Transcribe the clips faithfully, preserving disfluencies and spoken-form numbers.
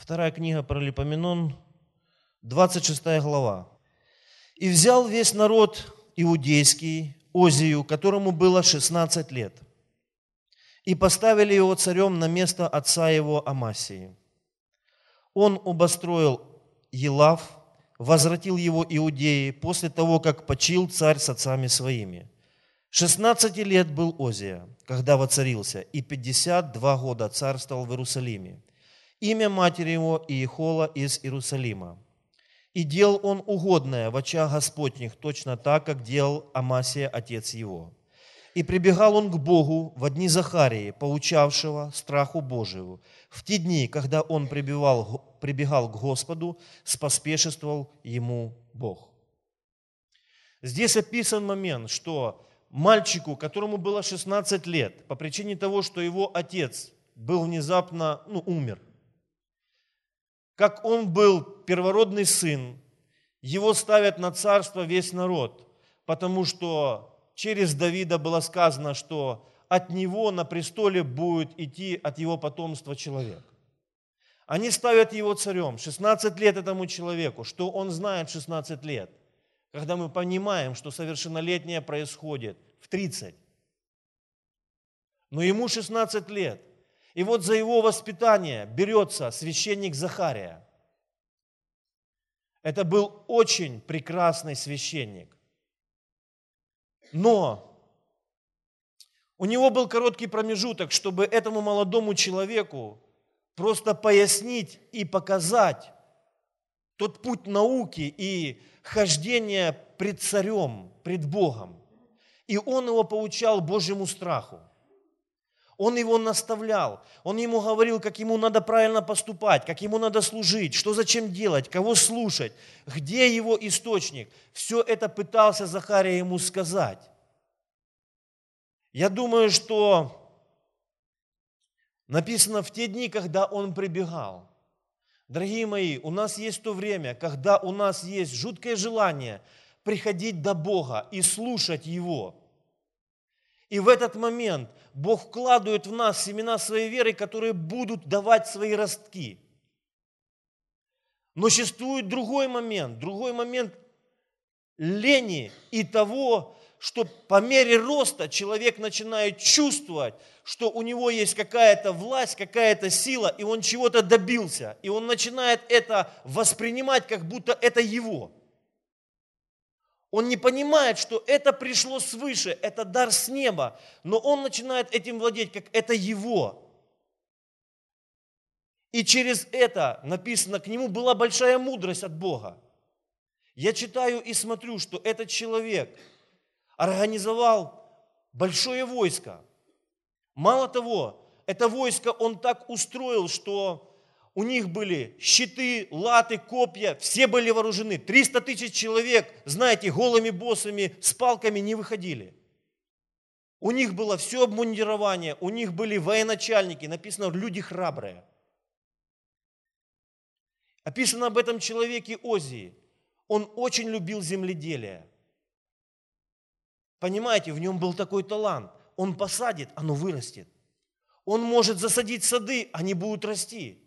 Вторая книга Паралипоменон, двадцать шестая глава. «И взял весь народ иудейский Озию, которому было шестнадцать лет, и поставили его царем на место отца его Амасии. Он обостроил Елав, возвратил его Иудеи после того, как почил царь с отцами своими. Шестнадцати лет был Озия, когда воцарился, и пятьдесят два года царствовал в Иерусалиме. Имя матери его Иехола из Иерусалима. И делал он угодное в очах Господних, точно так, как делал Амасия, отец его. И прибегал он к Богу в дни Захарии, поучавшего страху Божию. В те дни, когда он прибегал, прибегал к Господу, споспешествовал ему Бог». Здесь описан момент, что мальчику, которому было шестнадцать лет, по причине того, что его отец был внезапно, ну, умер, как он был первородный сын, его ставят на царство весь народ, потому что через Давида было сказано, что от него на престоле будет идти от его потомства человек. Они ставят его царем. шестнадцать лет этому человеку. Что он знает в шестнадцать лет? Когда мы понимаем, что совершеннолетие происходит в тридцать. Но ему шестнадцать лет. И вот за его воспитание берется священник Захария. Это был очень прекрасный священник. Но у него был короткий промежуток, чтобы этому молодому человеку просто пояснить и показать тот путь науки и хождения пред царем, пред Богом. И он его поучал Божьему страху. Он его наставлял, он ему говорил, как ему надо правильно поступать, как ему надо служить, что зачем делать, кого слушать, где его источник. Все это пытался Захария ему сказать. Я думаю, что написано в те дни, когда он прибегал. Дорогие мои, у нас есть то время, когда у нас есть жуткое желание приходить до Бога и слушать Его. И в этот момент Бог вкладывает в нас семена своей веры, которые будут давать свои ростки. Но существует другой момент, другой момент лени и того, что по мере роста человек начинает чувствовать, что у него есть какая-то власть, какая-то сила, и он чего-то добился. И он начинает это воспринимать, как будто это его. Он не понимает, что это пришло свыше, это дар с неба, но он начинает этим владеть, как это его. И через это, написано, к нему была большая мудрость от Бога. Я читаю и смотрю, что этот человек организовал большое войско. Мало того, это войско он так устроил, что у них были щиты, латы, копья, все были вооружены. триста тысяч человек, знаете, голыми боссами, с палками не выходили. У них было все обмундирование, у них были военачальники, написано, люди храбрые. Описано об этом человеке Озии. Он очень любил земледелие. Понимаете, в нем был такой талант. Он посадит, оно вырастет. Он может засадить сады, они будут расти.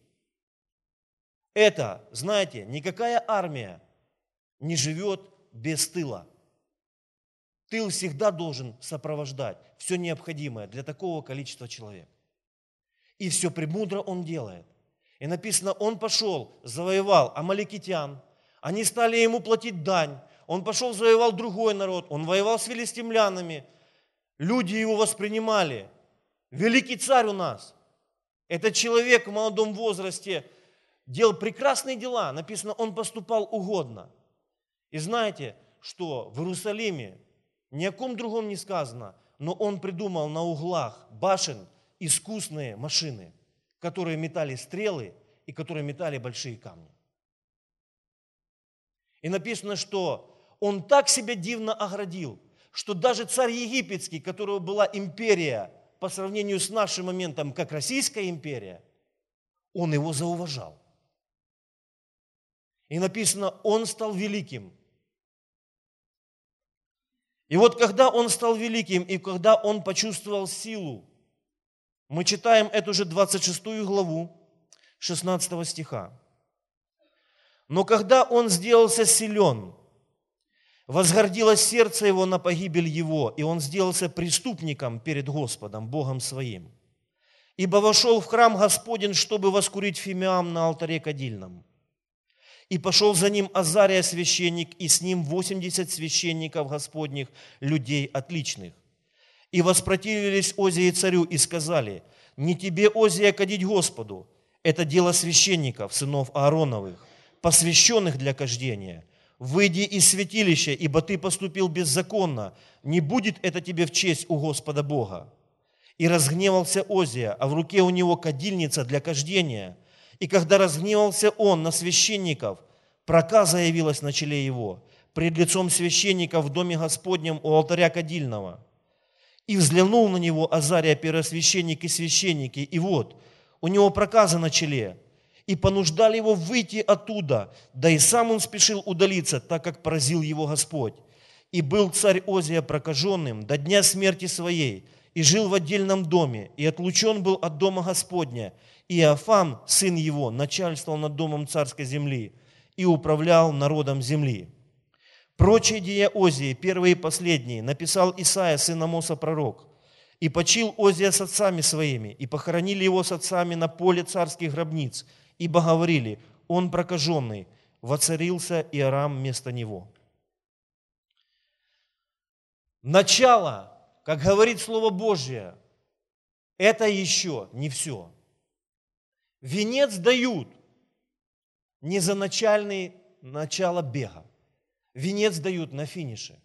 Это, знаете, никакая армия не живет без тыла. Тыл всегда должен сопровождать все необходимое для такого количества человек. И все премудро он делает. И написано, он пошел, завоевал амаликитян, они стали ему платить дань. Он пошел, завоевал другой народ, он воевал с филистимлянами. Люди его воспринимали. Великий царь у нас. Этот человек в молодом возрасте делал прекрасные дела. Написано, он поступал угодно. И знаете, что в Иерусалиме ни о ком другом не сказано, но он придумал на углах башен искусные машины, которые метали стрелы и которые метали большие камни. И написано, что он так себя дивно оградил, что даже царь египетский, у которого была империя по сравнению с нашим моментом, как Российская империя, он его зауважал. И написано, он стал великим. И вот когда он стал великим, и когда он почувствовал силу, мы читаем эту же двадцать шестую главу, шестнадцатого стиха. «Но когда он сделался силен, возгордилось сердце его на погибель его, и он сделался преступником перед Господом, Богом своим. Ибо вошел в храм Господень, чтобы воскурить фимиам на алтаре кадильном. И пошел за ним Азария священник, и с ним восемьдесят священников Господних, людей отличных. И воспротивились Озии царю и сказали: не тебе, Озия, кадить Господу, это дело священников, сынов Аароновых, посвященных для кождения. Выйди из святилища, ибо ты поступил беззаконно, не будет это тебе в честь у Господа Бога. И разгневался Озия, а в руке у него кадильница для кождения. И когда разгневался он на священников, проказа явилась на челе его, пред лицом священников в доме Господнем у алтаря кадильного. И взглянул на него Азария первосвященник и священники, и вот, у него проказа на челе, и понуждали его выйти оттуда, да и сам он спешил удалиться, так как поразил его Господь. И был царь Озия прокаженным до дня смерти своей, и жил в отдельном доме, и отлучен был от дома Господня. И Иофам, сын его, начальствовал над домом царской земли и управлял народом земли. Прочие деяния Озии, первые и последние, написал Исаия, сын Амоса, пророк. И почил Озия с отцами своими, и похоронили его с отцами на поле царских гробниц, ибо говорили: он прокаженный, воцарился Иорам вместо него. Начало, как говорит Слово Божье, это еще не все. Венец дают не за начальный, начало бега. Венец дают на финише.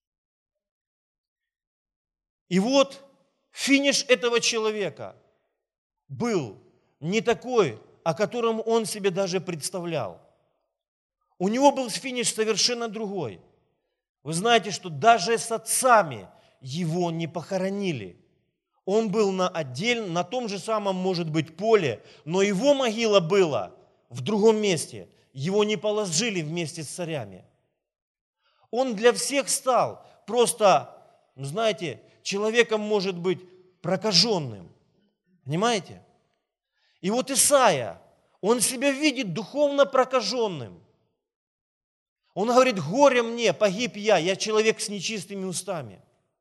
И вот финиш этого человека был не такой, о котором он себе даже представлял. У него был финиш совершенно другой. Вы знаете, что даже с отцами его не похоронили. Он был на отдельном, на том же самом, может быть, поле, но его могила была в другом месте. Его не положили вместе с царями. Он для всех стал просто, знаете, человеком, может быть, прокаженным. Понимаете? И вот Исаия, он себя видит духовно прокаженным. Он говорит: горе мне, погиб я, я человек с нечистыми устами.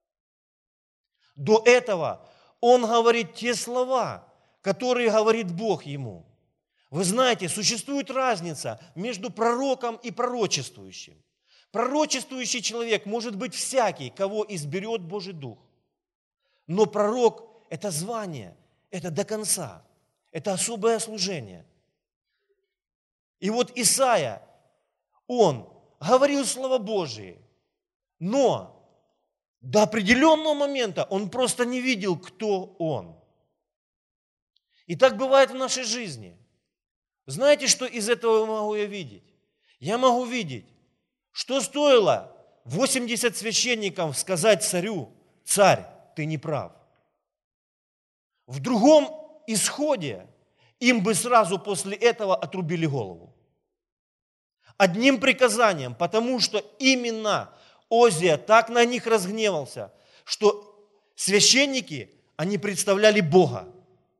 До этого он говорит те слова, которые говорит Бог ему. Вы знаете, существует разница между пророком и пророчествующим. Пророчествующий человек может быть всякий, кого изберет Божий Дух. Но пророк – это звание, это до конца, это особое служение. И вот Исаия, он говорил Слово Божие, но до определенного момента он просто не видел, кто он. И так бывает в нашей жизни. Знаете, что из этого могу я видеть? Я могу видеть, что стоило восемьдесят священников сказать царю: царь, ты не прав. В другом исходе им бы сразу после этого отрубили голову. Одним приказанием, потому что именно Озия так на них разгневался, что священники, они представляли Бога.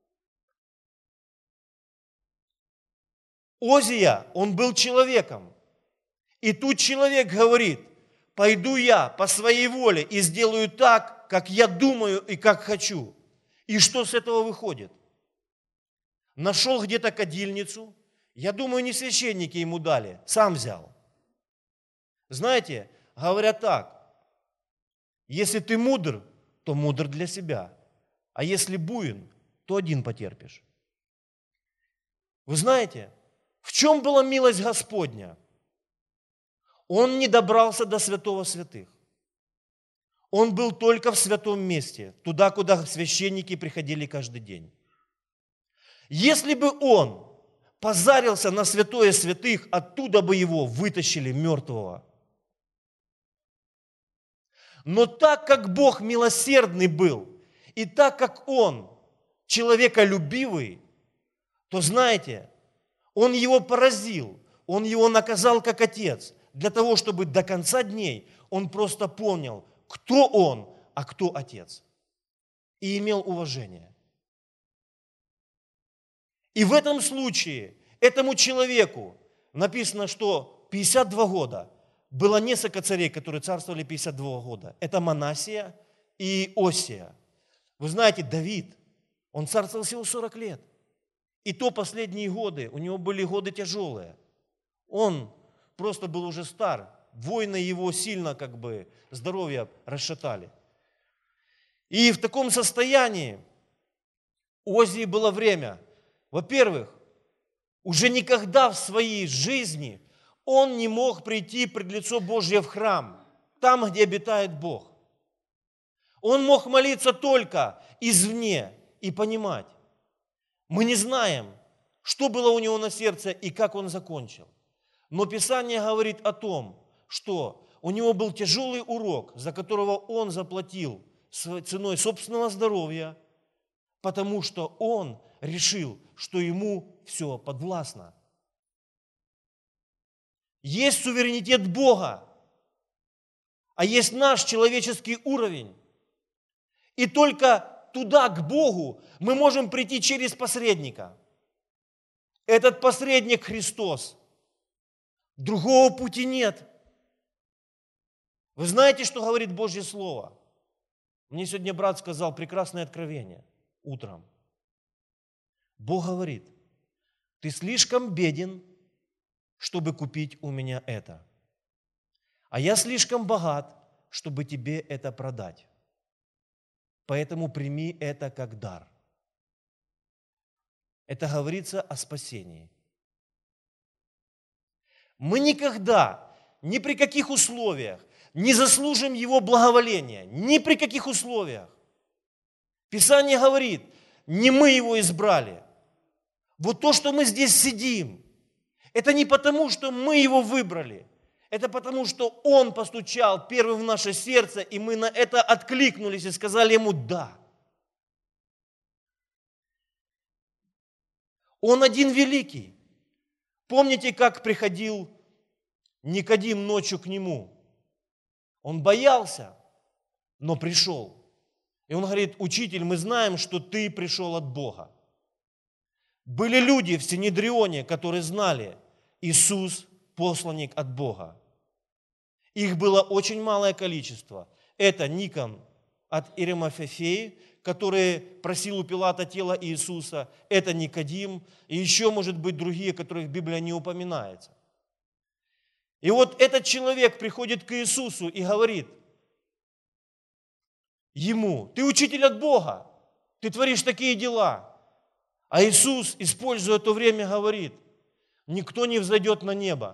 Озия, он был человеком. И тут человек говорит: пойду я по своей воле и сделаю так, как я думаю и как хочу. И что с этого выходит? Нашел где-то кадильницу. Я думаю, не священники ему дали, сам взял. Знаете, говорят так: если ты мудр, то мудр для себя. А если буин, то один потерпишь. Вы знаете, в чем была милость Господня? Он не добрался до святого святых. Он был только в святом месте, туда, куда священники приходили каждый день. Если бы он позарился на святое святых, оттуда бы его вытащили мертвого. Но так как Бог милосердный был, и так как Он человеколюбивый, то, знаете, Он его поразил, Он его наказал как отец, для того, чтобы до конца дней он просто понял, кто он, а кто отец, и имел уважение. И в этом случае этому человеку написано, что пятьдесят два года. Было несколько царей, которые царствовали пятьдесят два года. Это Манассия и Осия. Вы знаете, Давид, он царствовал всего сорок лет. И то последние годы, у него были годы тяжелые. Он просто был уже стар. Войны его сильно как бы здоровье расшатали. И в таком состоянии у Озии было время. Во-первых, уже никогда в своей жизни он не мог прийти пред лицо Божье в храм, там, где обитает Бог. Он мог молиться только извне и понимать. Мы не знаем, что было у него на сердце и как он закончил. Но Писание говорит о том, что у него был тяжелый урок, за которого он заплатил ценой собственного здоровья, потому что он решил, что ему все подвластно. Есть суверенитет Бога, а есть наш человеческий уровень. И только туда, к Богу, мы можем прийти через посредника. Этот посредник Христос. Другого пути нет. Вы знаете, что говорит Божье Слово? Мне сегодня брат сказал прекрасное откровение утром. Бог говорит: ты слишком беден, чтобы купить у меня это. А я слишком богат, чтобы тебе это продать. Поэтому прими это как дар. Это говорится о спасении. Мы никогда, ни при каких условиях не заслужим Его благоволения, ни при каких условиях. Писание говорит, не мы Его избрали. Вот то, что мы здесь сидим, это не потому, что мы Его выбрали, это потому, что Он постучал первым в наше сердце, и мы на это откликнулись и сказали Ему «да». Он один великий. Помните, как приходил Никодим ночью к Нему? Он боялся, но пришел. И он говорит: учитель, мы знаем, что ты пришел от Бога. Были люди в Синедрионе, которые знали, Иисус посланник от Бога. Их было очень малое количество. Это Никон от Иеремофефеи, который просил у Пилата тело Иисуса. Это Никодим. И еще, может быть, другие, которых Библия не упоминается. И вот этот человек приходит к Иисусу и говорит ему: ты учитель от Бога, ты творишь такие дела. А Иисус, используя то время, говорит: никто не взойдет на небо.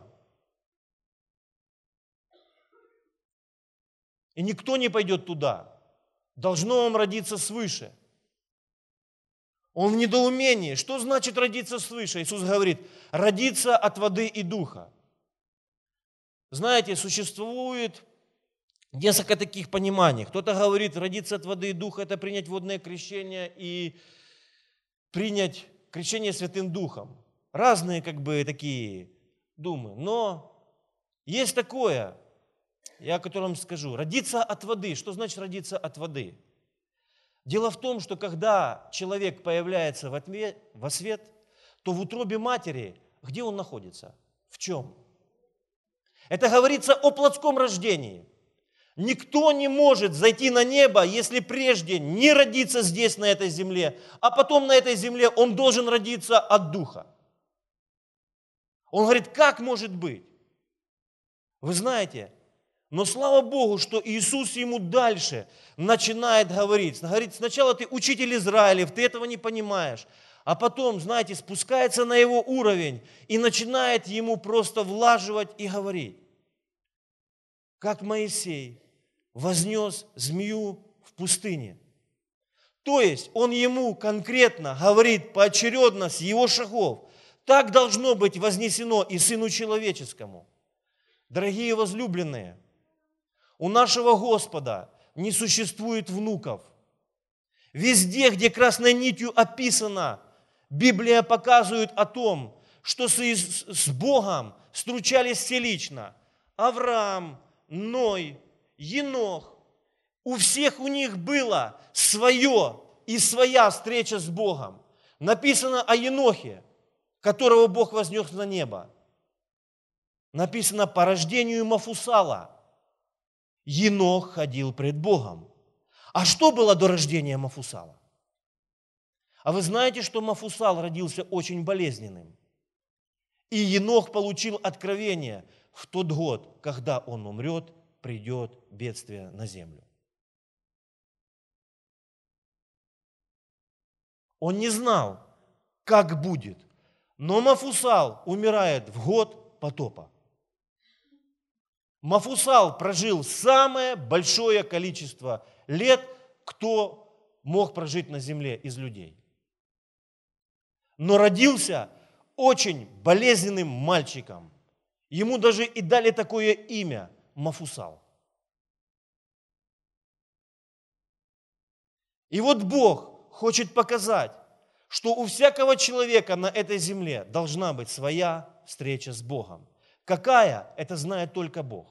И никто не пойдет туда. Должно вам родиться свыше. Он в недоумении. Что значит родиться свыше? Иисус говорит: родиться от воды и духа. Знаете, существует несколько таких пониманий. Кто-то говорит, родиться от воды и духа – это принять водное крещение и принять крещение Святым Духом. Разные как бы такие думы. Но есть такое, я о котором скажу. Родиться от воды. Что значит родиться от воды? Дело в том, что когда человек появляется во свет, то в утробе матери, где он находится? В чем? Это говорится о плотском рождении. Никто не может зайти на небо, если прежде не родиться здесь, на этой земле, а потом на этой земле он должен родиться от Духа. Он говорит, как может быть? Вы знаете, но слава Богу, что Иисус ему дальше начинает говорить. Говорит, сначала ты учитель Израилев, ты этого не понимаешь. А потом, знаете, спускается на его уровень и начинает ему просто влаживать и говорить. Как Моисей вознес змею в пустыне. То есть он ему конкретно говорит поочередно с его шагов. Так должно быть вознесено и Сыну Человеческому. Дорогие возлюбленные, у нашего Господа не существует внуков. Везде, где красной нитью описано, Библия показывает о том, что с, с Богом встречались все лично. Авраам, Ной, Енох. У всех у них было свое и своя встреча с Богом. Написано о Енохе, которого Бог вознес на небо. Написано по рождению Мафусала. Енох ходил пред Богом. А что было до рождения Мафусала? А вы знаете, что Мафусал родился очень болезненным? И Енох получил откровение: в тот год, когда он умрет, придет бедствие на землю. Он не знал, как будет, но Мафусал умирает в год потопа. Мафусал прожил самое большое количество лет, кто мог прожить на земле из людей. Но родился очень болезненным мальчиком. Ему даже и дали такое имя – Мафусал. И вот Бог хочет показать, что у всякого человека на этой земле должна быть своя встреча с Богом. Какая? Это знает только Бог.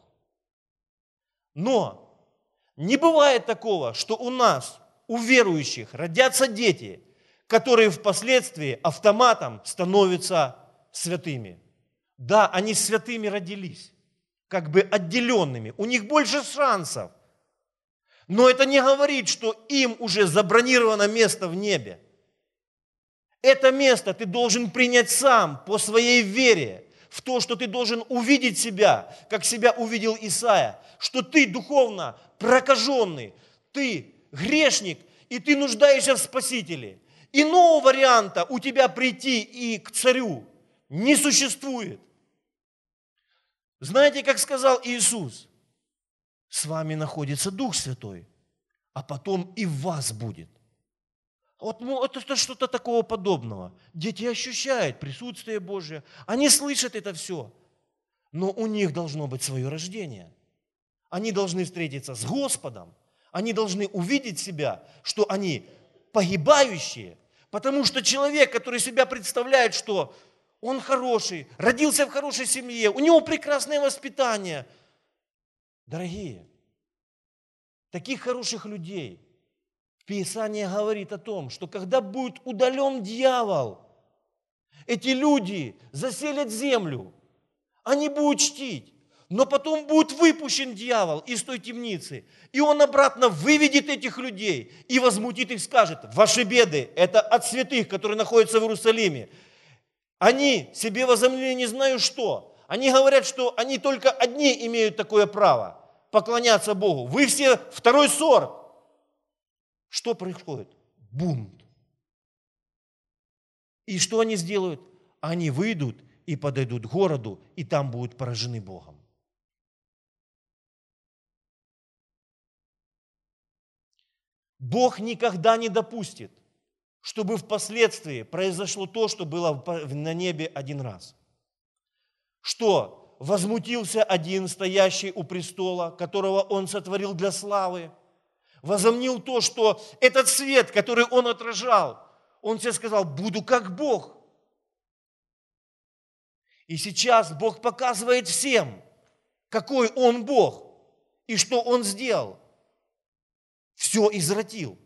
Но не бывает такого, что у нас, у верующих, родятся дети, которые впоследствии автоматом становятся святыми. Да, они святыми родились, как бы отделенными, у них больше шансов. Но это не говорит, что им уже забронировано место в небе. Это место ты должен принять сам по своей вере, в то, что ты должен увидеть себя, как себя увидел Исаия, что ты духовно прокаженный, ты грешник, и ты нуждаешься в Спасителе. Иного варианта у тебя прийти и к царю не существует. Знаете, как сказал Иисус? С вами находится Дух Святой, а потом и в вас будет. Вот ну, это что-то такого подобного. Дети ощущают присутствие Божие, они слышат это все, но у них должно быть свое рождение. Они должны встретиться с Господом, они должны увидеть себя, что они погибающие, потому что человек, который себя представляет, что он хороший, родился в хорошей семье, у него прекрасное воспитание. Дорогие, таких хороших людей Писание говорит о том, что когда будет удален дьявол, эти люди заселят землю, они будут чтить, но потом будет выпущен дьявол из той темницы, и он обратно выведет этих людей и возмутит их, скажет: ваши беды – это от святых, которые находятся в Иерусалиме. Они себе возомнили не знаю что. Они говорят, что они только одни имеют такое право поклоняться Богу. Вы все второй сорт. Что происходит? Бунт. И что они сделают? Они выйдут и подойдут к городу, и там будут поражены Богом. Бог никогда не допустит, чтобы впоследствии произошло то, что было на небе один раз. Что возмутился один, стоящий у престола, которого он сотворил для славы, возомнил то, что этот свет, который он отражал, он себе сказал: буду как Бог. И сейчас Бог показывает всем, какой он Бог и что он сделал. Все извратил.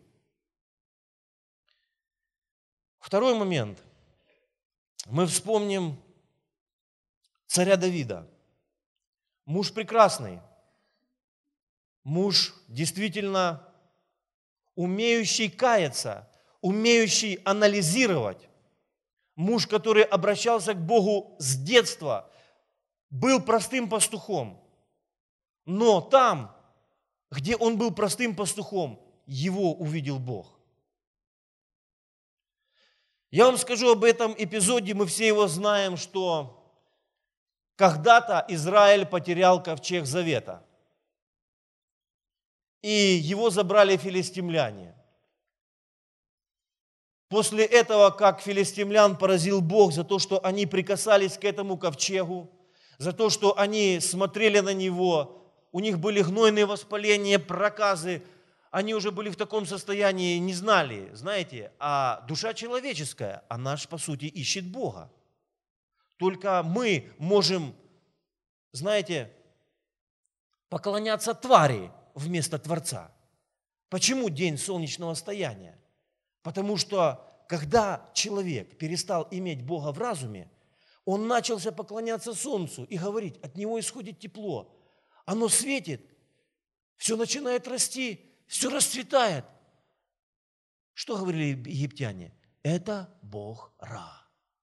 Второй момент. Мы вспомним царя Давида. Муж прекрасный. Муж действительно умеющий каяться, умеющий анализировать. Муж, который обращался к Богу с детства, был простым пастухом. Но там, где он был простым пастухом, его увидел Бог. Я вам скажу об этом эпизоде, мы все его знаем, что когда-то Израиль потерял ковчег Завета. И его забрали филистимляне. После этого, как филистимлян поразил Бог за то, что они прикасались к этому ковчегу, за то, что они смотрели на него, у них были гнойные воспаления, проказы, они уже были в таком состоянии, не знали, знаете, а душа человеческая, она же, по сути, ищет Бога. Только мы можем, знаете, поклоняться твари вместо Творца. Почему день солнечного стояния? Потому что когда человек перестал иметь Бога в разуме, он начался поклоняться солнцу и говорить, от него исходит тепло. Оно светит, все начинает расти, все расцветает. Что говорили египтяне? Это Бог Ра.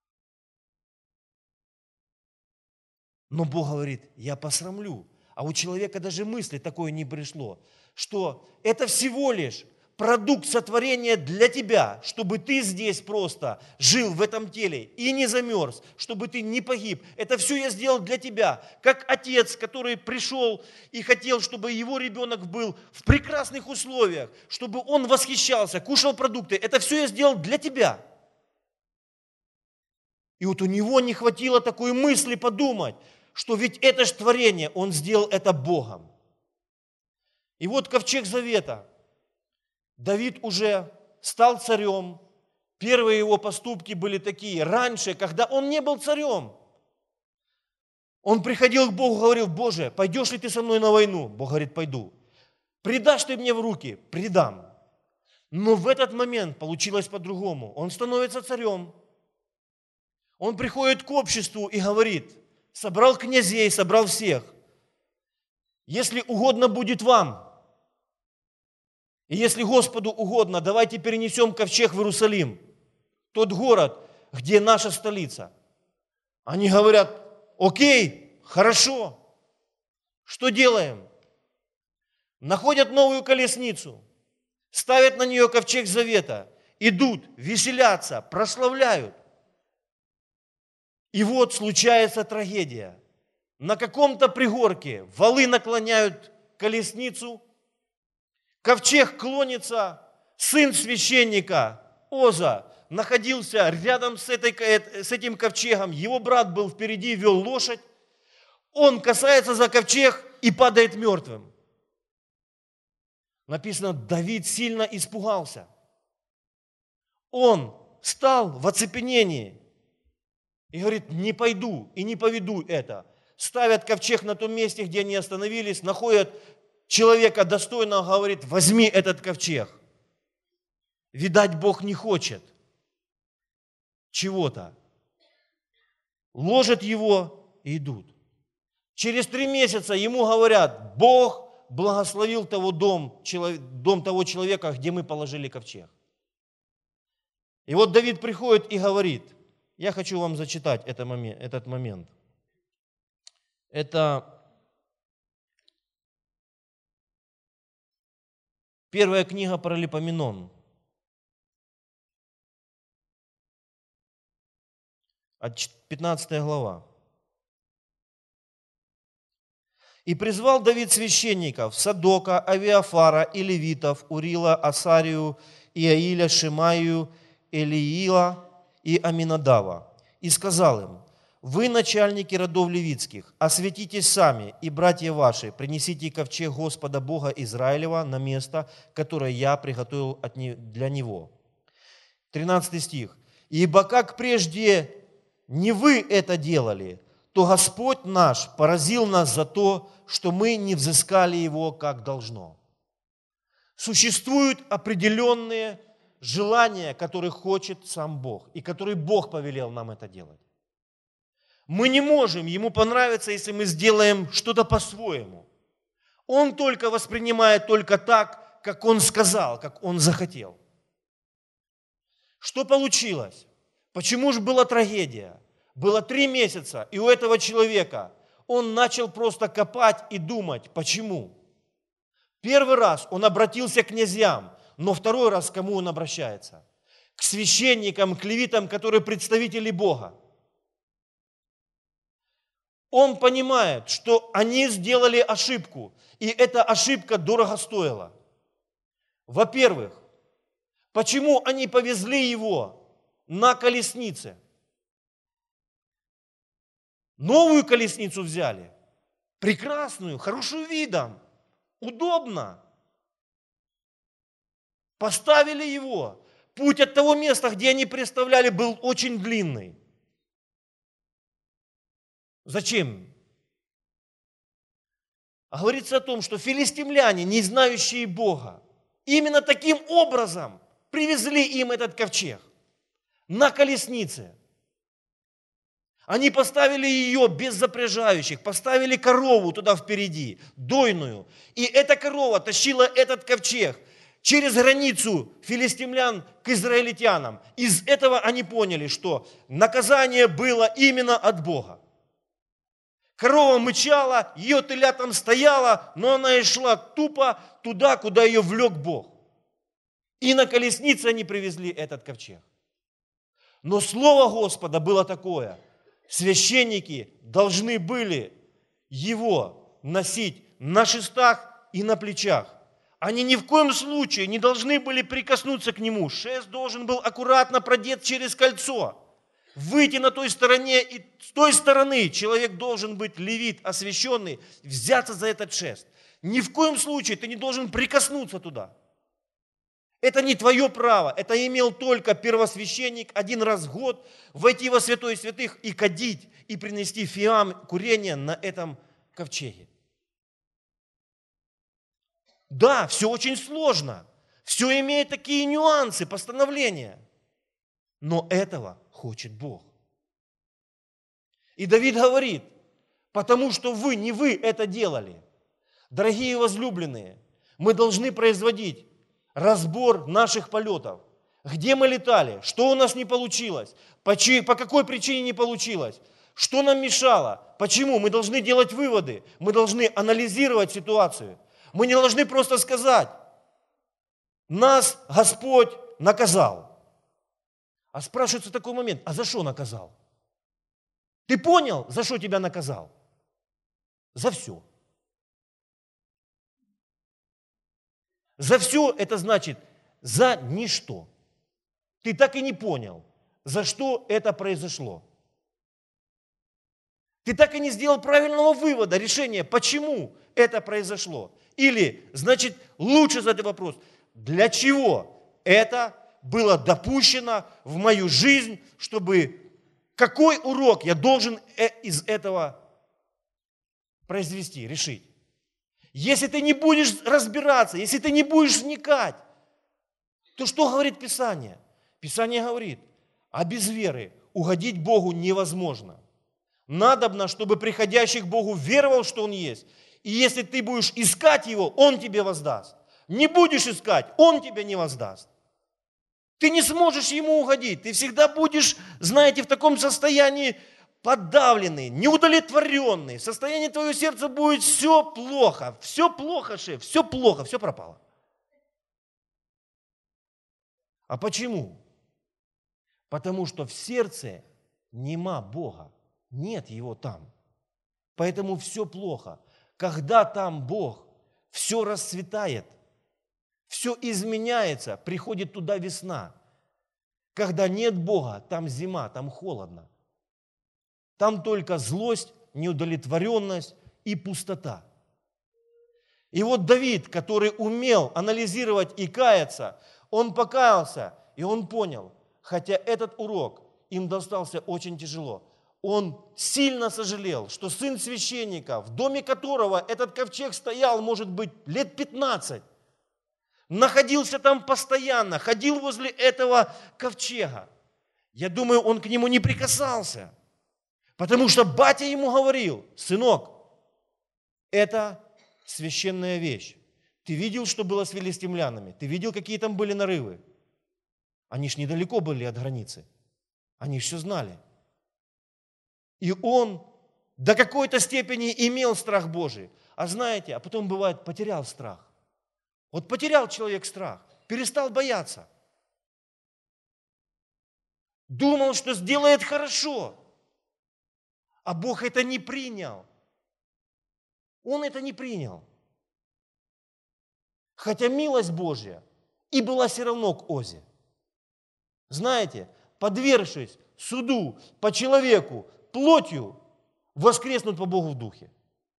Но Бог говорит, я посрамлю. А у человека даже мысли такое не пришло, что это всего лишь продукт сотворения для тебя, чтобы ты здесь просто жил в этом теле и не замерз, чтобы ты не погиб. Это все я сделал для тебя, как отец, который пришел и хотел, чтобы его ребенок был в прекрасных условиях, чтобы он восхищался, кушал продукты. Это все я сделал для тебя. И вот у него не хватило такой мысли подумать, что ведь это ж творение, он сделал это Богом. И вот ковчег завета. Давид уже стал царем. Первые его поступки были такие. Раньше, когда он не был царем, он приходил к Богу, говорил, Боже, пойдешь ли ты со мной на войну? Бог говорит, пойду. Предашь ты мне в руки? Предам. Но в этот момент получилось по-другому. Он становится царем. Он приходит к обществу и говорит, собрал князей, собрал всех. Если угодно будет вам, и если Господу угодно, давайте перенесем ковчег в Иерусалим, тот город, где наша столица. Они говорят, окей, хорошо, что делаем? Находят новую колесницу, ставят на нее ковчег завета, идут, веселятся, прославляют. И вот случается трагедия. На каком-то пригорке валы наклоняют колесницу, ковчег клонится, сын священника Оза находился рядом с, этой, с этим ковчегом, его брат был впереди, вел лошадь, он касается за ковчег и падает мертвым. Написано, Давид сильно испугался. Он стал в оцепенении и говорит, не пойду и не поведу это. Ставят ковчег на том месте, где они остановились, находят человека достойного, говорит, возьми этот ковчег. Видать, Бог не хочет чего-то. Ложат его и идут. Через три месяца ему говорят, Бог благословил того дом, дом того человека, где мы положили ковчег. И вот Давид приходит и говорит, я хочу вам зачитать этот момент. Этот момент. Это первая книга Паралипоменон. пятнадцатая глава. «И призвал Давид священников, Садока, Авиафара и левитов, Урила, Асарию, Иаиля, Шимаию, Элиила и Аминадава, и сказал им, вы, начальники родов левитских, осветитесь сами, и братья ваши, принесите ковчег Господа Бога Израилева на место, которое я приготовил для него». тринадцатый стих. «Ибо как прежде не вы это делали, то Господь наш поразил нас за то, что мы не взыскали его как должно». Существуют определенные желания, которые хочет сам Бог, и которые Бог повелел нам это делать. Мы не можем ему понравиться, если мы сделаем что-то по-своему. Он только воспринимает только так, как он сказал, как он захотел. Что получилось? Почему же была трагедия? Было три месяца, и у этого человека он начал просто копать и думать, почему. Первый раз он обратился к князьям, но второй раз к кому он обращается? К священникам, к левитам, которые представители Бога. Он понимает, что они сделали ошибку, и эта ошибка дорого стоила. Во-первых, почему они повезли его на колеснице? Новую колесницу взяли, прекрасную, хорошую видом, удобно. Поставили его. Путь от того места, где они представляли, был очень длинный. Зачем? А говорится о том, что филистимляне, не знающие Бога, именно таким образом привезли им этот ковчег. на колеснице. Они поставили ее без запряжающих, поставили корову туда впереди, дойную. И эта корова тащила этот ковчег через границу филистимлян к израильтянам. Из этого они поняли, что наказание было именно от Бога. Корова мычала, ее теля там стояла, но она и шла тупо туда, куда ее влек Бог. И на колеснице они привезли этот ковчег. Но слово Господа было такое: священники должны были его носить на шестах и на плечах. Они ни в коем случае не должны были прикоснуться к нему. Шест должен был аккуратно продет через кольцо. Выйти на той стороне, и с той стороны человек должен быть левит, освященный, взяться за этот шест. Ни в коем случае ты не должен прикоснуться туда. Это не твое право, это имел только первосвященник один раз в год войти во святое святых и кадить, и принести фиам курения на этом ковчеге. Да, все очень сложно, все имеет такие нюансы, постановления, но этого хочет Бог. И Давид говорит: потому что вы, не вы это делали. Дорогие возлюбленные, мы должны производить разбор наших полетов. Где мы летали, что у нас не получилось, по, чьей, по какой причине не получилось, что нам мешало, почему. Мы должны делать выводы, мы должны анализировать ситуацию. Мы не должны просто сказать: нас Господь наказал. А спрашивается такой момент: а за что наказал? Ты понял, за что тебя наказал? За все. За все это значит за ничто. Ты так и не понял, за что это произошло. Ты так и не сделал правильного вывода, решения, почему это произошло. Или, значит, лучше задать вопрос: для чего это было допущено в мою жизнь, чтобы какой урок я должен из этого произвести, решить. Если ты не будешь разбираться, если ты не будешь вникать, то что говорит Писание? Писание говорит: а без веры угодить Богу невозможно. Надобно, чтобы приходящий к Богу веровал, что Он есть. И если ты будешь искать Его, Он тебе воздаст. Не будешь искать, Он тебе не воздаст. Ты не сможешь Ему угодить. Ты всегда будешь, знаете, в таком состоянии подавленный, неудовлетворенный. Состояние твоего сердца будет все плохо. Все плохо, шеф, все плохо, все пропало. А почему? Потому что в сердце нема Бога. Нет Его там. Поэтому все плохо. Когда там Бог, все расцветает, все изменяется, приходит туда весна. Когда нет Бога, там зима, там холодно. Там только злость, неудовлетворенность и пустота. И вот Давид, который умел анализировать и каяться, он покаялся, и он понял, хотя этот урок им достался очень тяжело, он сильно сожалел, что сын священника, в доме которого этот ковчег стоял, может быть, лет пятнадцать, находился там постоянно, ходил возле этого ковчега. Я думаю, он к нему не прикасался, потому что батя ему говорил: сынок, это священная вещь. Ты видел, что было с филистимлянами? Ты видел, какие там были нарывы? Они ж недалеко были от границы. Они ж все знали. И он до какой-то степени имел страх Божий. А знаете, а потом бывает, потерял страх. Вот потерял человек страх, перестал бояться. Думал, что сделает хорошо, а Бог это не принял. Он это не принял. Хотя милость Божья и была все равно к Озе. Знаете, подвергшись суду по человеку, плотью, воскреснут по Богу в духе.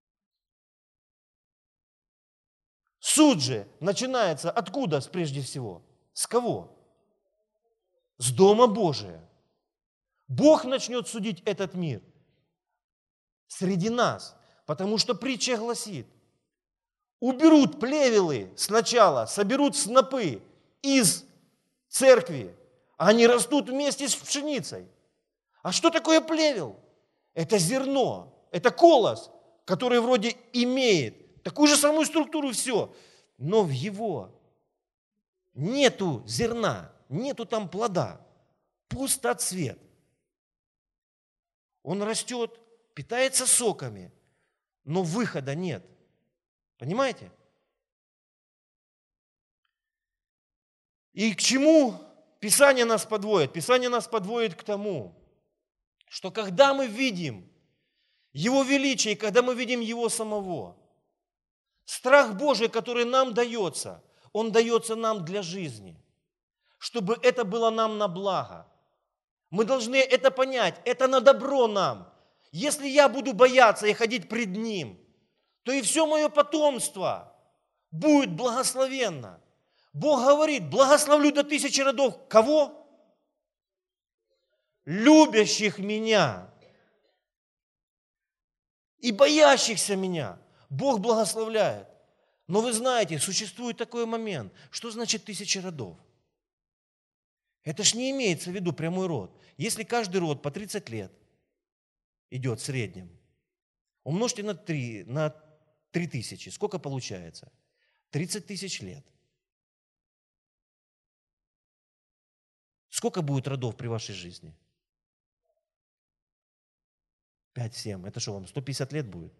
Суд же начинается откуда прежде всего? С кого? С Дома Божия. Бог начнет судить этот мир среди нас, потому что притча гласит: уберут плевелы сначала, соберут снопы из церкви, Они растут вместе с пшеницей. А что такое плевел? Это зерно, это колос, который вроде имеет такую же самую структуру, все, но в его нету зерна, нету там плода, пустоцвет. Он растет, питается соками, но выхода нет. Понимаете? И к чему Писание нас подводит? Писание нас подводит к тому, что когда мы видим Его величие, и когда мы видим Его самого, страх Божий, который нам дается, он дается нам для жизни, чтобы это было нам на благо. Мы должны это понять, это на добро нам. Если я буду бояться и ходить пред Ним, то и все мое потомство будет благословенно. Бог говорит, благословлю до тысячи родов. Кого? Любящих Меня и боящихся Меня. Бог благословляет. Но вы знаете, существует такой момент. Что значит тысяча родов? Это ж не имеется в виду прямой род. Если каждый род по тридцать лет идет в среднем, умножьте на три, на три тысячи, сколько получается? тридцать тысяч лет. Сколько будет родов при вашей жизни? пять-семь. Это что, вам сто пятьдесят лет будет?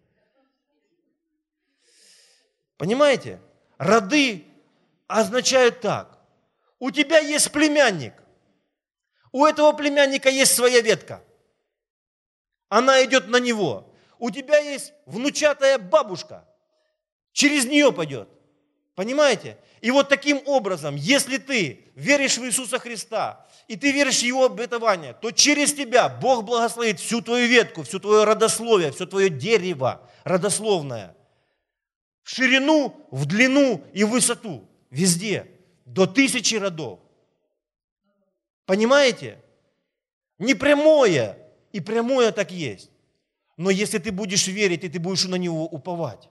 Понимаете? Роды означают так. У тебя есть племянник. У этого племянника есть своя ветка. Она идет на него. У тебя есть внучатая бабушка. Через нее пойдет. Понимаете? И вот таким образом, если ты веришь в Иисуса Христа, и ты веришь в Его обетование, то через тебя Бог благословит всю твою ветку, всю твое родословие, все твое дерево родословное. В ширину, в длину и в высоту. Везде. До тысячи родов. Понимаете? Не прямое. И прямое так есть. Но если ты будешь верить, и ты будешь на Него уповать.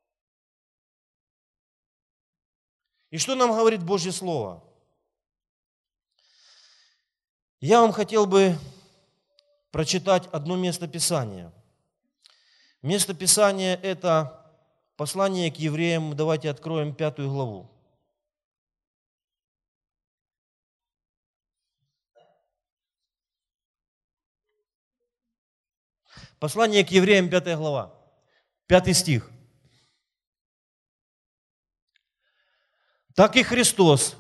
И что нам говорит Божье Слово? Я вам хотел бы прочитать одно место Писания. Место Писания – это послание к евреям. Давайте откроем пятую главу. Послание к евреям, пятая глава, пятый стих. Так и Христос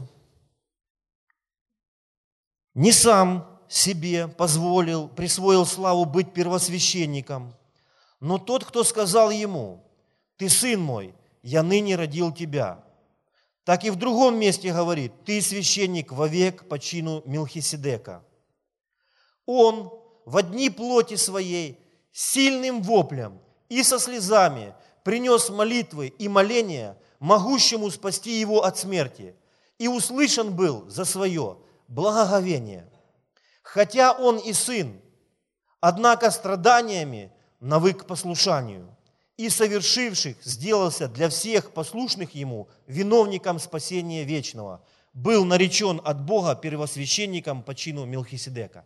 не сам себе позволил, присвоил славу быть первосвященником, но тот, кто сказал ему: «Ты сын мой, я ныне родил тебя». Так и в другом месте говорит: «Ты священник вовек по чину Мелхиседека». Он во дни плоти своей сильным воплем и со слезами принес молитвы и моления могущему спасти его от смерти, и услышан был за свое благоговение. Хотя он и сын, однако страданиями навык к послушанию, и совершивших сделался для всех послушных ему виновником спасения вечного, был наречен от Бога первосвященником по чину Мелхиседека.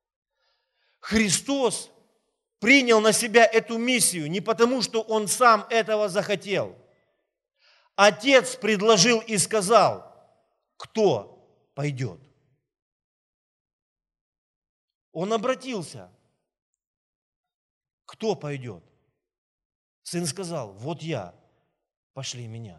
Христос принял на себя эту миссию не потому, что Он сам этого захотел. Отец предложил и сказал, кто пойдет. Он обратился. Кто пойдет? Сын сказал: вот я, пошли меня.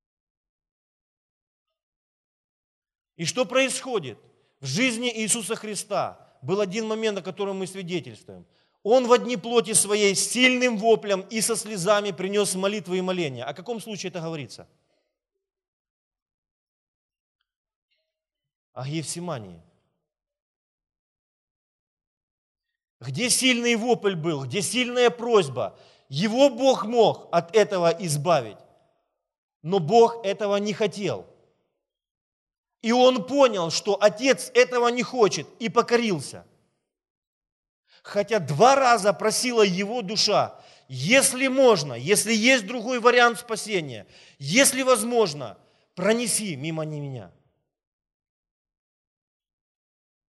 И что происходит? В жизни Иисуса Христа был один момент, о котором мы свидетельствуем. Он во дни плоти своей сильным воплем и со слезами принес молитвы и моления. О каком случае это говорится? О Гефсимании. Где сильный вопль был, где сильная просьба. Его Бог мог от этого избавить, но Бог этого не хотел. И он понял, что Отец этого не хочет, и покорился. Хотя два раза просила его душа: если можно, если есть другой вариант спасения, если возможно, пронеси мимо меня.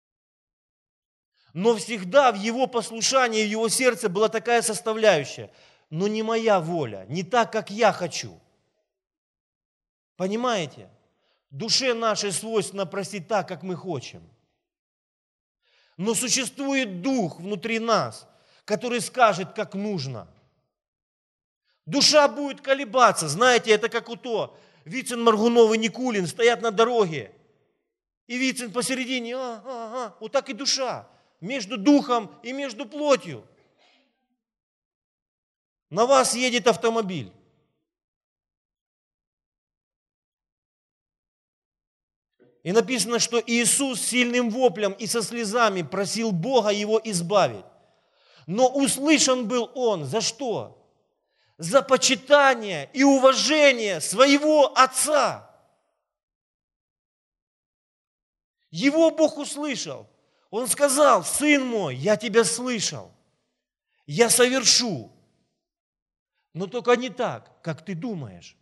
Но всегда в его послушании, в его сердце была такая составляющая. Но не моя воля, не так, как я хочу. Понимаете? Душе нашей свойственно просить так, как мы хотим. Но существует дух внутри нас, который скажет, как нужно. Душа будет колебаться. Знаете, это как у то. Вицин, Моргунов и Никулин стоят на дороге. И Вицин посередине, а, а, а. Вот так и душа. Между духом и между плотью. На вас едет автомобиль. И написано, что Иисус сильным воплем и со слезами просил Бога его избавить. Но услышан был он за что? За почитание и уважение своего Отца. Его Бог услышал. Он сказал: сын мой, я тебя слышал, я совершу, но только не так, как ты думаешь.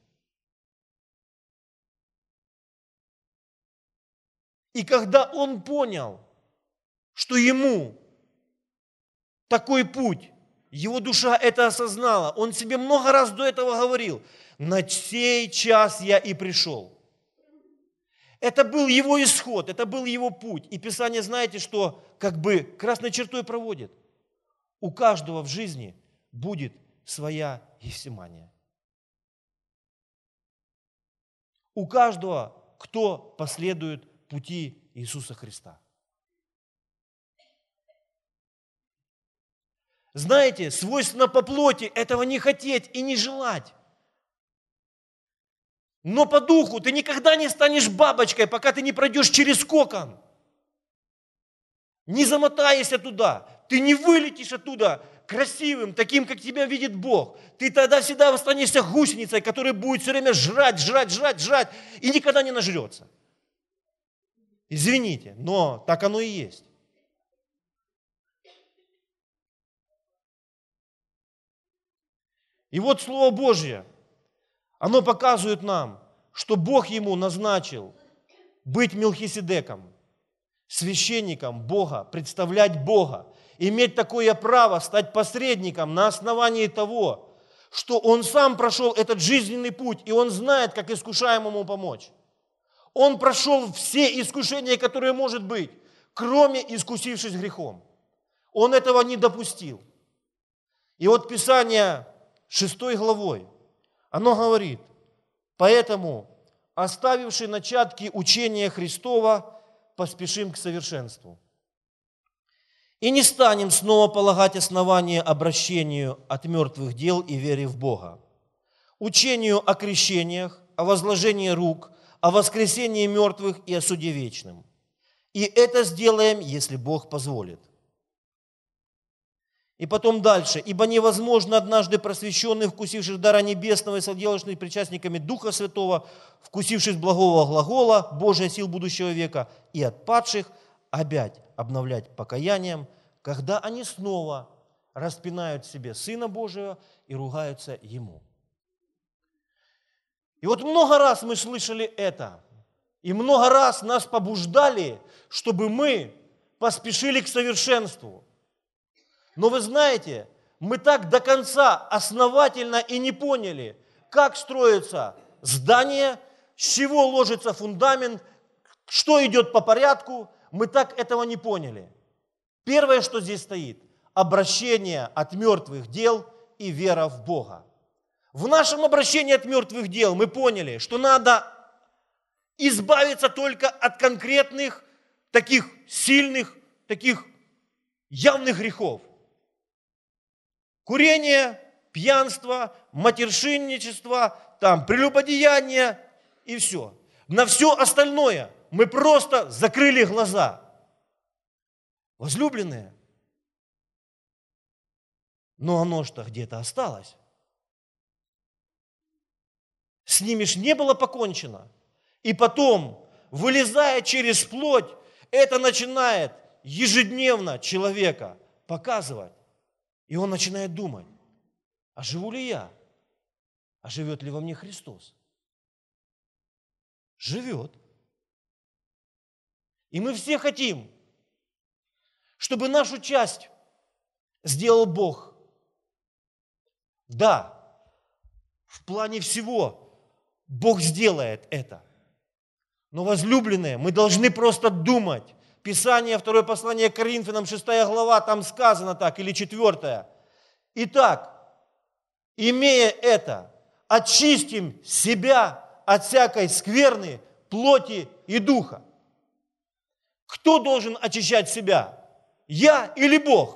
И когда он понял, что ему такой путь, его душа это осознала, он себе много раз до этого говорил: на сей час я и пришел. Это был его исход, это был его путь. И Писание, знаете, что как бы красной чертой проводит. У каждого в жизни будет своя Гефсимания. У каждого, кто последует пути Иисуса Христа. Знаете, свойственно по плоти этого не хотеть и не желать. Но по духу ты никогда не станешь бабочкой, пока ты не пройдешь через кокон. Не замотаешься туда, ты не вылетишь оттуда красивым, таким, как тебя видит Бог. Ты тогда всегда останешься гусеницей, которая будет все время жрать, жрать, жрать, жрать и никогда не нажрется. Извините, но так оно и есть. И вот Слово Божье, оно показывает нам, что Бог ему назначил быть Мелхиседеком, священником Бога, представлять Бога, иметь такое право стать посредником на основании того, что он сам прошел этот жизненный путь, и он знает, как искушаемому помочь. Он прошел все искушения, которые может быть, кроме искусившись грехом. Он этого не допустил. И вот Писание шестой главой, оно говорит: поэтому, оставивши начатки учения Христова, поспешим к совершенству. И не станем снова полагать основание обращению от мертвых дел и вере в Бога, учению о крещениях, о возложении рук, о воскресении мертвых и о суде вечном. И это сделаем, если Бог позволит. И потом дальше. Ибо невозможно однажды просвещенных, вкусивших дара небесного и соделавших причастниками Духа Святого, вкусивших благого глагола, Божия сил будущего века, и отпадших опять обновлять покаянием, когда они снова распинают в себе Сына Божия и ругаются Ему. И вот много раз мы слышали это, и много раз нас побуждали, чтобы мы поспешили к совершенству. Но вы знаете, мы так до конца основательно и не поняли, как строится здание, с чего ложится фундамент, что идет по порядку, мы так этого не поняли. Первое, что здесь стоит – обращение от мертвых дел и вера в Бога. В нашем обращении от мертвых дел мы поняли, что надо избавиться только от конкретных, таких сильных, таких явных грехов. Курение, пьянство, матершинничество, там, прелюбодеяние и все. На все остальное мы просто закрыли глаза. Возлюбленные, но оно что где-то осталось. С ними ж не было покончено. И потом, вылезая через плоть, это начинает ежедневно человека показывать. И он начинает думать: а живу ли я? А живет ли во мне Христос? Живет. И мы все хотим, чтобы нашу часть сделал Бог. Да, в плане всего Бог сделает это. Но, возлюбленные, мы должны просто думать. Писание, второе послание к Коринфянам, шестая глава, там сказано так, или четвертая. Итак, имея это, очистим себя от всякой скверны, плоти и духа. Кто должен очищать себя? Я или Бог?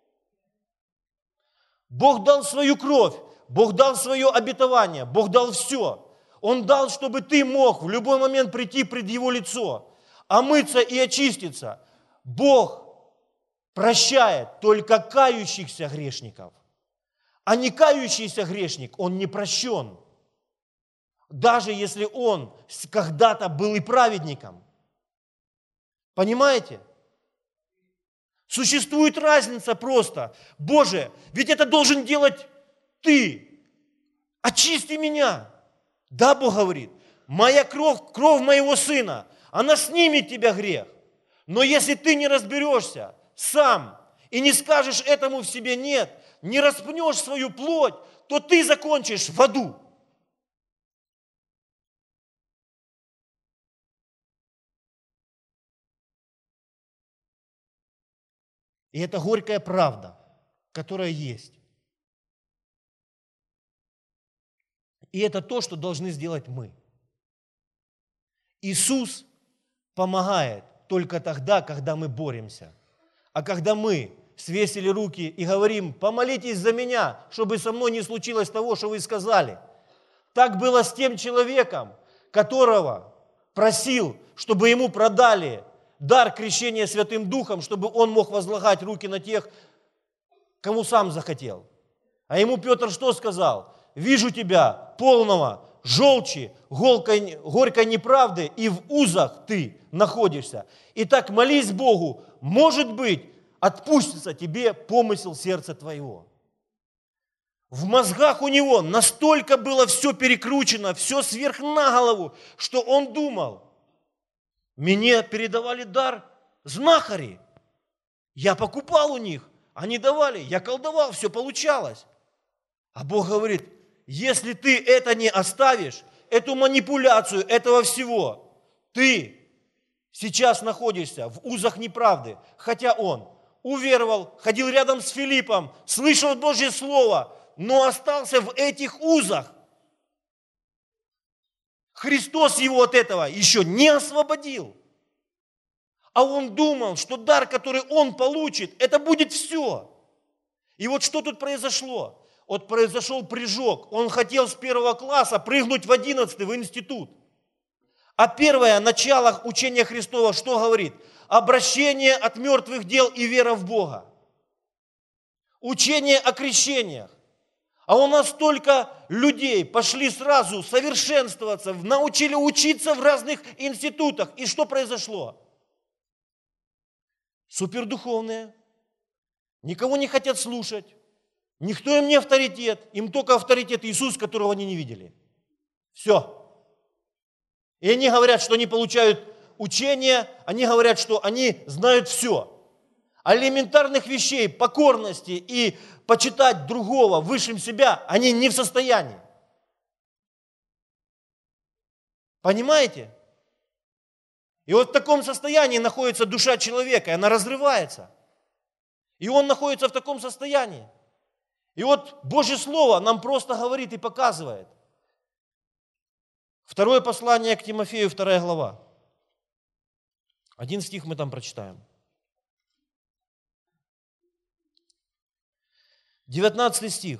Бог дал свою кровь, Бог дал свое обетование, Бог дал все. Он дал, чтобы ты мог в любой момент прийти пред Его лицо, омыться и очиститься. Бог прощает только кающихся грешников. А не кающийся грешник, он не прощен. Даже если он когда-то был и праведником. Понимаете? Существует разница просто. Боже, ведь это должен делать Ты. Очисти меня. Да, Бог говорит, моя кровь, кровь моего Сына, она снимет тебя грех. Но если ты не разберешься сам и не скажешь этому в себе нет, не распнешь свою плоть, то ты закончишь в аду. И это горькая правда, которая есть. И это то, что должны сделать мы. Иисус помогает только тогда, когда мы боремся. А когда мы свесили руки и говорим, помолитесь за меня, чтобы со мной не случилось того, что вы сказали. Так было с тем человеком, которого просил, чтобы ему продали дар крещения Святым Духом, чтобы он мог возлагать руки на тех, кому сам захотел. А ему Петр что сказал? Вижу тебя полного желчи, горькой, горькой неправды, и в узах ты находишься. Итак, молись Богу, может быть, отпустится тебе помысел сердца твоего. В мозгах у него настолько было все перекручено, все сверх на голову, что он думал, мне передавали дар знахари, я покупал у них, они давали, я колдовал, все получалось. А Бог говорит, если ты это не оставишь, эту манипуляцию этого всего, ты сейчас находишься в узах неправды, хотя он уверовал, ходил рядом с Филиппом, слышал Божье Слово, но остался в этих узах. Христос его от этого еще не освободил. А он думал, что дар, который он получит, это будет все. И вот что тут произошло? Вот произошел прыжок. Он хотел с первого класса прыгнуть в одиннадцатый, в институт. А первое начало учения Христова что говорит? Обращение от мертвых дел и вера в Бога. Учение о крещениях. А у нас столько людей пошли сразу совершенствоваться, научили учиться в разных институтах. И что произошло? Супердуховные. Никого не хотят слушать. Никто им не авторитет. Им только авторитет Иисус, которого они не видели. Все. И они говорят, что они получают учение, они говорят, что они знают все. А элементарных вещей, покорности и почитать другого высшим себя, они не в состоянии. Понимаете? И вот в таком состоянии находится душа человека, и она разрывается. И он находится в таком состоянии. И вот Божье Слово нам просто говорит и показывает. Второе послание к Тимофею, вторая глава. Один стих мы там прочитаем. девятнадцатый стих.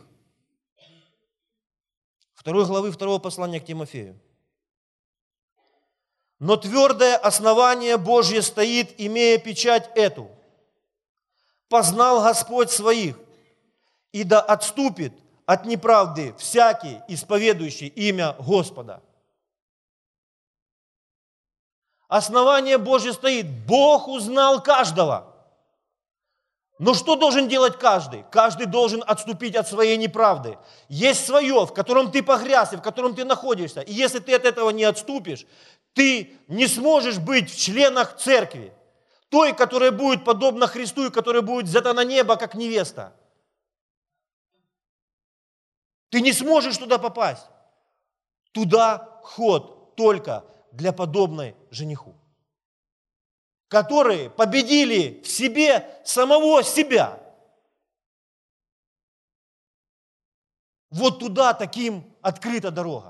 Второй главы второго послания к Тимофею. Но твердое основание Божье стоит, имея печать эту. Познал Господь своих, и да отступит от неправды всякий, исповедующий имя Господа. Основание Божье стоит. Бог узнал каждого. Но что должен делать каждый? Каждый должен отступить от своей неправды. Есть свое, в котором ты погряз и в котором ты находишься. И если ты от этого не отступишь, ты не сможешь быть в членах церкви. той, которая будет подобна Христу и которая будет взята на небо, как невеста. Ты не сможешь туда попасть. Туда ход только для подобной жениху, которые победили в себе самого себя. Вот туда таким открыта дорога.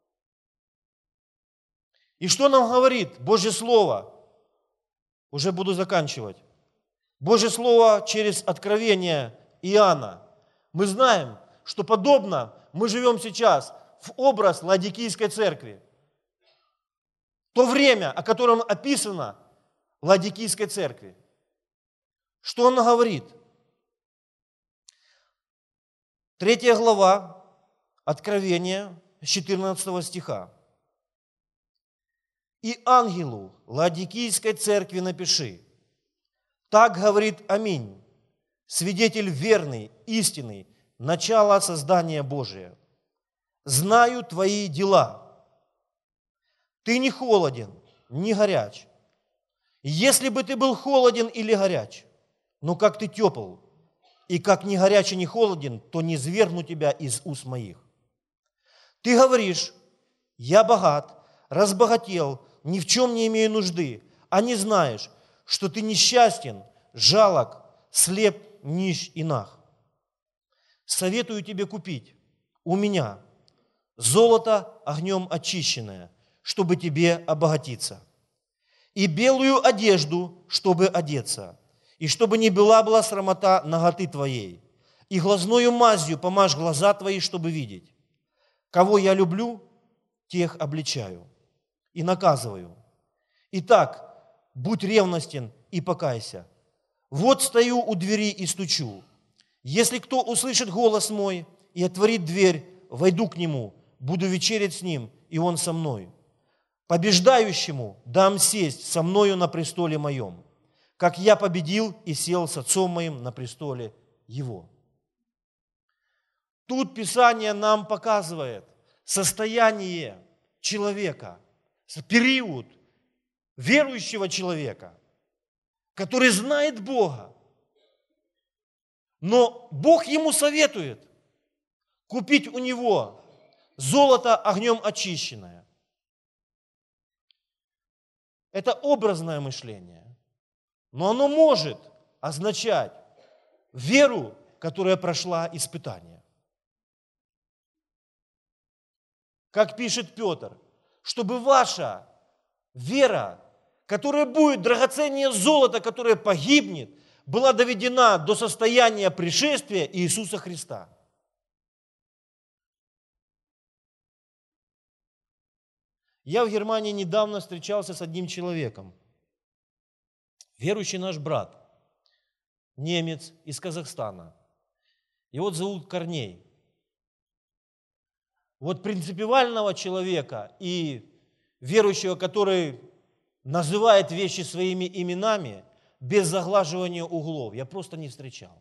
И что нам говорит Божье Слово? Уже буду заканчивать. Божье Слово через откровение Иоанна. Мы знаем, что подобно мы живем сейчас в образ Ладикийской церкви. То время, о котором описано Ладикийской церкви. Что он говорит? Третья глава Откровения с четырнадцатого стиха. «И ангелу Ладикийской церкви напиши, так говорит Аминь, свидетель верный, истинный, начало создания Божия. Знаю твои дела. Ты не холоден, не горяч. Если бы ты был холоден или горяч, но как ты тепл, и как ни горяч и ни холоден, то не свергну тебя из уст моих. Ты говоришь, я богат, разбогател, ни в чем не имею нужды, а не знаешь, что ты несчастен, жалок, слеп, нищ и наг. Советую тебе купить у меня золото огнем очищенное, чтобы тебе обогатиться, и белую одежду, чтобы одеться, и чтобы не была была срамота наготы твоей, и глазною мазью помажь глаза твои, чтобы видеть. Кого я люблю, тех обличаю и наказываю. Итак, будь ревностен и покайся. Вот стою у двери и стучу. Если кто услышит голос мой и отворит дверь, войду к нему, буду вечерять с ним, и он со мной. Побеждающему дам сесть со мною на престоле моем, как я победил и сел с отцом моим на престоле его». Тут Писание нам показывает состояние человека, период верующего человека, который знает Бога. Но Бог ему советует купить у него золото огнем очищенное. Это образное мышление, но оно может означать веру, которая прошла испытание. Как пишет Петр, чтобы ваша вера, которая будет драгоценнее золота, которое погибнет, была доведена до состояния пришествия Иисуса Христа. Я в Германии недавно встречался с одним человеком, верующий наш брат, немец из Казахстана. Его зовут Корней. Вот принципиального человека и верующего, который называет вещи своими именами, без заглаживания углов, я просто не встречал.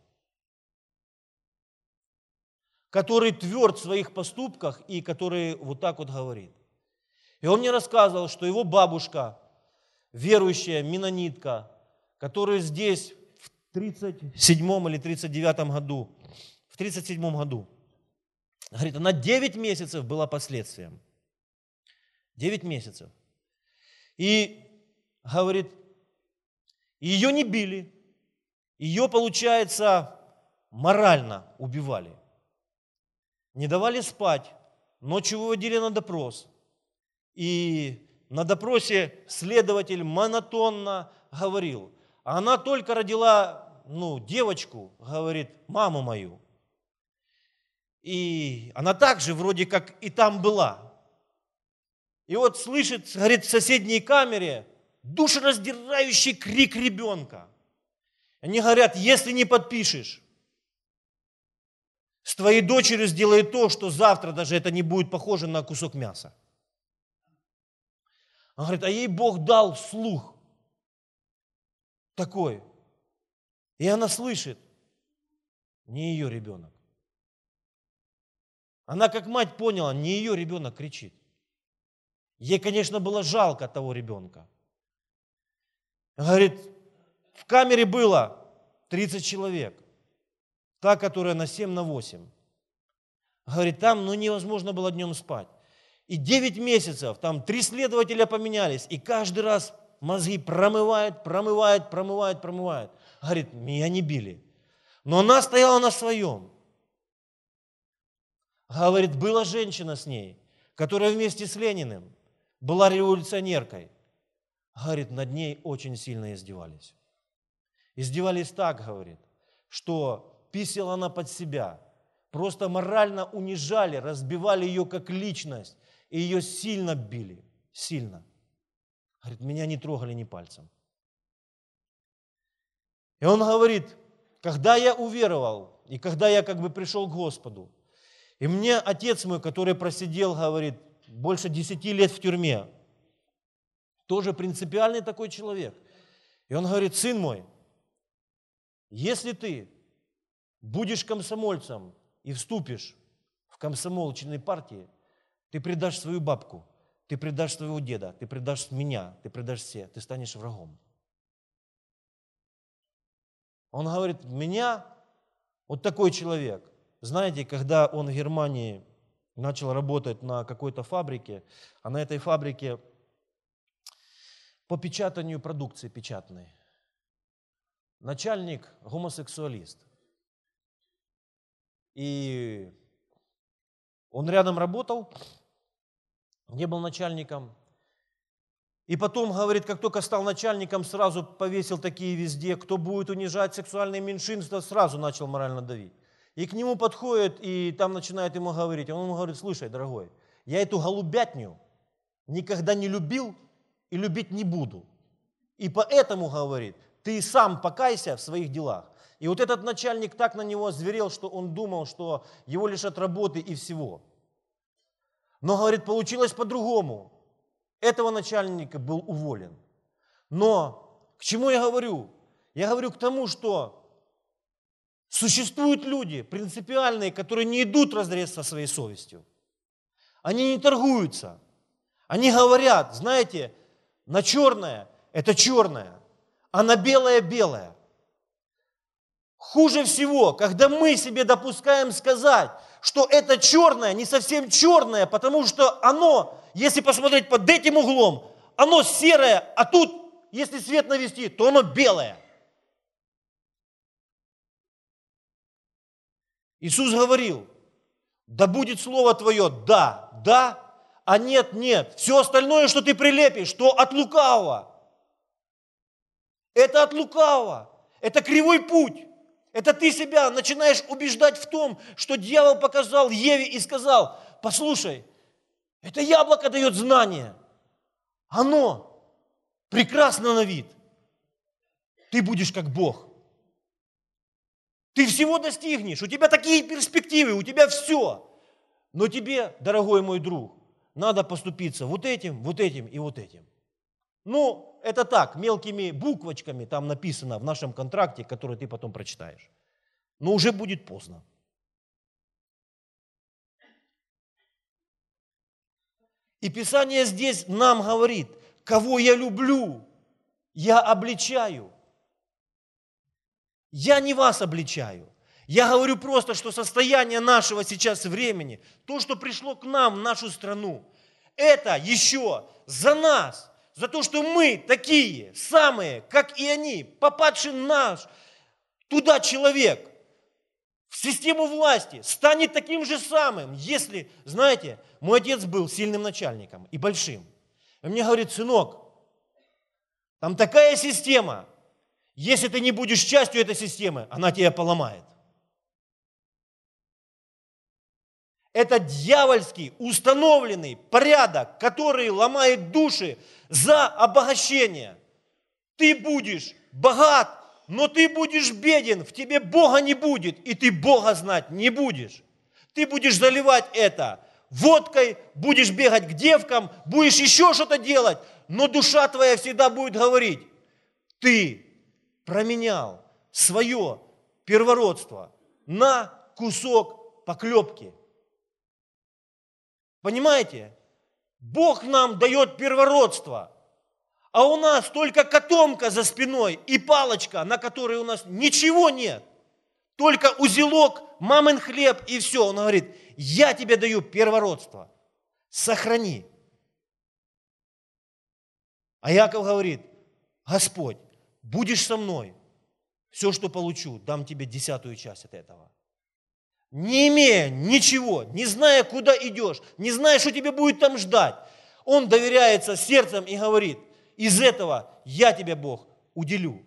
Который тверд в своих поступках и который вот так вот говорит. И он мне рассказывал, что его бабушка, верующая менонитка, которая здесь в тридцать седьмом или тридцать девятом году, в тридцать седьмом году, говорит, она девять месяцев была последствием. девять месяцев. И, говорит, ее не били, ее, получается, морально убивали. Не давали спать, ночью выводили на допрос. И на допросе следователь монотонно говорил, а она только родила, ну, девочку, говорит, маму мою. И она также вроде как и там была. И вот слышит, говорит, в соседней камере душераздирающий крик ребенка. Они говорят, если не подпишешь, с твоей дочерью сделай то, что завтра даже это не будет похоже на кусок мяса. Он говорит, а ей Бог дал слух такой. И она слышит, не ее ребенок. Она как мать поняла, не ее ребенок кричит. Ей, конечно, было жалко того ребенка. Говорит, в камере было тридцать человек, та, которая на семь, на восемь. Говорит, там ну, невозможно было днем спать. И девять месяцев, там три следователя поменялись, и каждый раз мозги промывают, промывают, промывают, промывают. Говорит, меня не били. Но она стояла на своем. Говорит, была женщина с ней, которая вместе с Лениным была революционеркой. Говорит, над ней очень сильно издевались. Издевались так, говорит, что писала она под себя. Просто морально унижали, разбивали ее как личность. И ее сильно били, сильно. Говорит, меня не трогали ни пальцем. И он говорит, когда я уверовал, и когда я как бы пришел к Господу, и мне отец мой, который просидел, говорит, больше десяти лет в тюрьме, тоже принципиальный такой человек. И он говорит, сын мой, если ты будешь комсомольцем и вступишь в комсомолочные партии, ты предашь свою бабку, ты предашь своего деда, ты предашь меня, ты предашь все, ты станешь врагом. Он говорит, меня, вот такой человек, знаете, когда он в Германии начал работать на какой-то фабрике, а на этой фабрике по печатанию продукции печатной, начальник гомосексуалист. И он рядом работал, не был начальником. И потом, говорит, как только стал начальником, сразу повесил такие везде, кто будет унижать сексуальные меньшинства, сразу начал морально давить. И к нему подходит, и там начинает ему говорить. Он ему говорит, слушай, дорогой, я эту голубятню никогда не любил и любить не буду. И поэтому, говорит, ты сам покайся в своих делах. И вот этот начальник так на него озверел, что он думал, что его лишат работы и всего. Но, говорит, получилось по-другому. Этого начальника был уволен. Но к чему я говорю? Я говорю к тому, что существуют люди принципиальные, которые не идут вразрез со своей совестью. Они не торгуются. Они говорят, знаете, на черное – это черное, а на белое – белое. Хуже всего, когда мы себе допускаем сказать, что это черное не совсем черное, потому что оно, если посмотреть под этим углом, оно серое, а тут, если свет навести, то оно белое. Иисус говорил, да будет слово твое да, да, а нет, нет. Все остальное, что ты прилепишь, то от лукавого. Это от лукавого. Это кривой путь. Это ты себя начинаешь убеждать в том, что дьявол показал Еве и сказал, послушай, это яблоко дает знание. Оно прекрасно на вид. Ты будешь как Бог. Ты всего достигнешь, у тебя такие перспективы, у тебя все. Но тебе, дорогой мой друг, надо поступиться вот этим, вот этим и вот этим. Ну, это так, мелкими буквочками там написано в нашем контракте, который ты потом прочитаешь. Но уже будет поздно. И Писание здесь нам говорит, кого я люблю, я обличаю. Я не вас обличаю. Я говорю просто, что состояние нашего сейчас времени, то, что пришло к нам в нашу страну, это еще за нас, за то, что мы такие самые, как и они, попадший наш туда человек, в систему власти, станет таким же самым, если, знаете, мой отец был сильным начальником и большим. И мне говорит, сынок, там такая система, если ты не будешь частью этой системы, она тебя поломает. Это дьявольский установленный порядок, который ломает души за обогащение. Ты будешь богат, но ты будешь беден, в тебе Бога не будет, и ты Бога знать не будешь. Ты будешь заливать это водкой, будешь бегать к девкам, будешь еще что-то делать, но душа твоя всегда будет говорить, ты променял свое первородство на кусок поклепки. Понимаете? Бог нам дает первородство, А у нас только котомка за спиной и палочка, на которой у нас ничего нет. Только узелок, мамин хлеб и все. Он говорит, я тебе даю первородство. Сохрани. А Яков говорит, Господь, будешь со мной. Все, что получу, дам тебе десятую часть от этого. Не имея ничего, не зная, куда идешь, не зная, что тебе будет там ждать, он доверяется сердцем и говорит, из этого я тебе, Бог, уделю.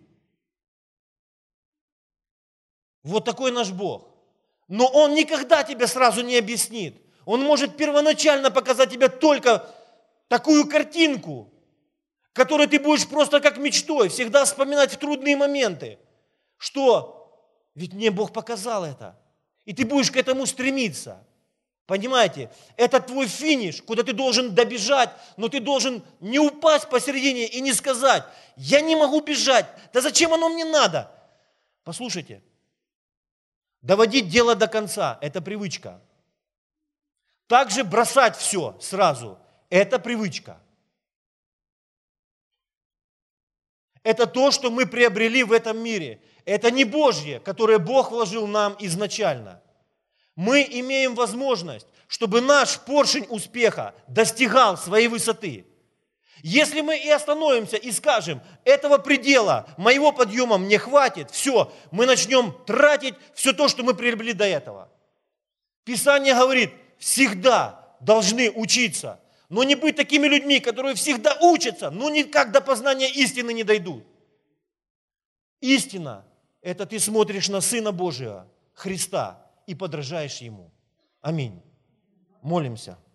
Вот такой наш Бог. Но Он никогда тебе сразу не объяснит. Он может первоначально показать тебе только такую картинку, которую ты будешь просто как мечтой всегда вспоминать в трудные моменты. Что? Ведь мне Бог показал это. И ты будешь к этому стремиться. Понимаете? Это твой финиш, куда ты должен добежать, но ты должен не упасть посередине и не сказать, я не могу бежать, да зачем оно мне надо? Послушайте, доводить дело до конца – это привычка. Также бросать все сразу – это привычка. Это то, что мы приобрели в этом мире. Это не Божье, которое Бог вложил нам изначально. Мы имеем возможность, чтобы наш поршень успеха достигал своей высоты. Если мы и остановимся и скажем, этого предела моего подъема мне хватит, все, мы начнем тратить все то, что мы приобрели до этого. Писание говорит, всегда должны учиться, но не быть такими людьми, которые всегда учатся, но никак до познания истины не дойдут. Истина – это ты смотришь на Сына Божия, Христа, и подражаешь Ему. Аминь. Молимся.